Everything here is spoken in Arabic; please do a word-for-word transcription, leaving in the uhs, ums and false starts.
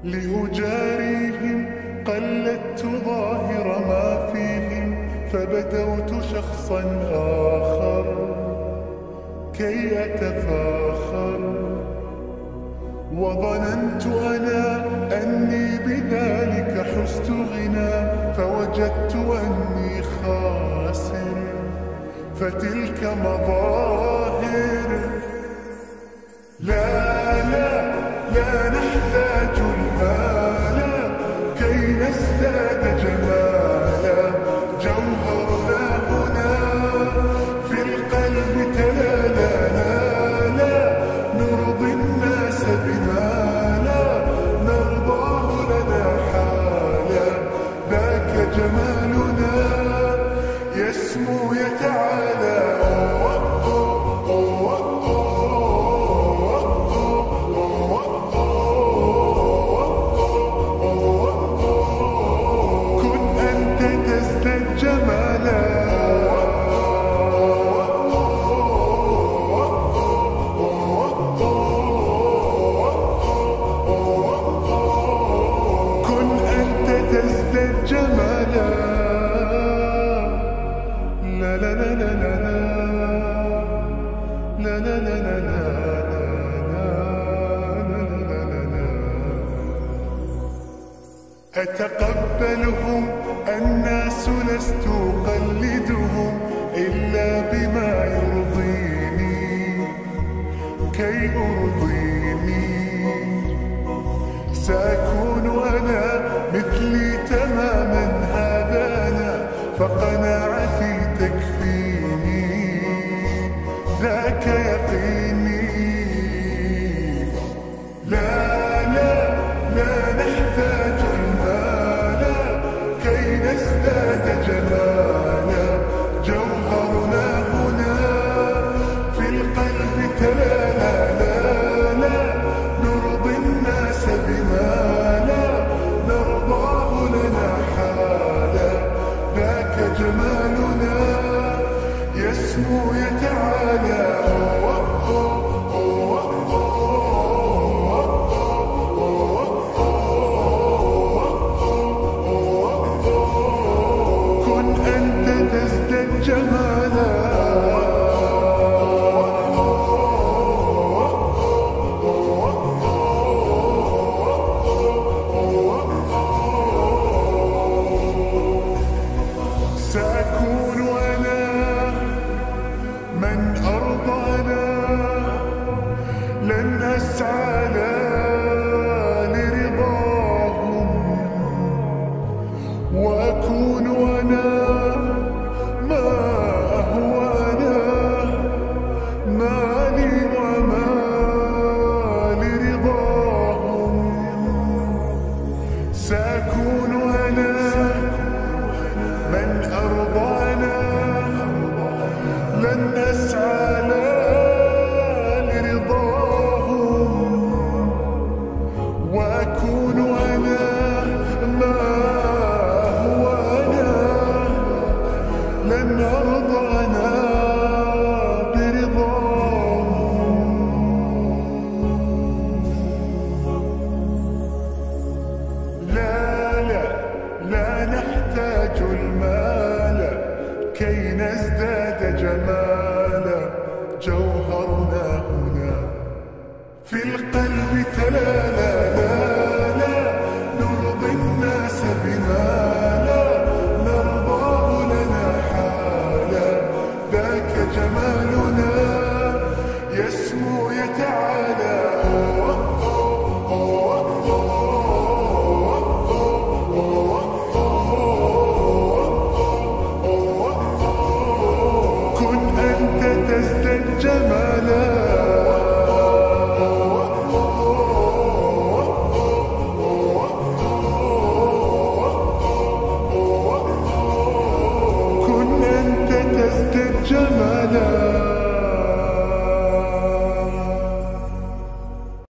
لأجاريهم قلدت ظاهر ما فيهم، فبدوت شخصا آخر كي أتفاخر، وظننت أنا أني بذلك حزت غنى، فوجدت أني خاسر، فتلك مظاهر. لا لا لا نحتاج المال كي نزداد جمالا، جوهرنا هنا في القلب تلالا. لا لا نرضي الناس بما لا نرضاه لنا حالا، ذاك جمالنا يسمو يتعالى. أتقبلهم الناس لست أقلدهم إلا بما يرضيني كي أرضيني، سأكون أنا مثلي تماما هذا أنا، فقناعتي تكفيني ذاك يقيني. لا لا لا نحتاج المال كي نزداد جمالا، جوهرنا هنا في القلب تلالا. لا لا نرضي الناس بما لا نرضاه لنا حالا، ذاك جمالنا يسمو يتعالى. سأكون أنا من أرضانا، لن أسعى لرضاهم، وأكون أنا ما هو أنا، مالي وما لرضاهم. سأكون أنا من أرضانا، لن أسعى لرضاهم، وأكون أنا ما هو أنا، لن أرضى أنا برضاهم. لا لا لا نحتاج المال كي نزداد جمالا، جوهرنا هنا في القلب تلالا.